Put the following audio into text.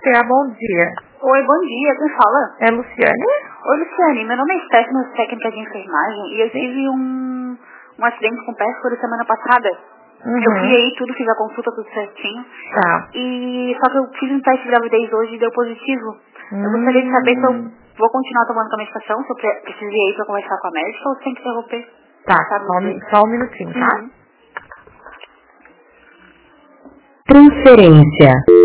Você, bom dia. Oi, bom dia, quem fala? É Luciane? Oi, Luciane, meu nome é Stephanie, sou técnica de enfermagem e eu tive um acidente com pérfuro semana passada. Eu fui aí tudo, fiz a consulta, tudo certinho. Tá. E só que eu fiz um teste de gravidez hoje e deu positivo. Eu gostaria de saber se eu vou continuar tomando com a medicação, se eu preciso ir aí pra conversar com a médica ou se tem que interromper. Tá, Sabe só um minutinho, tá? Transferência.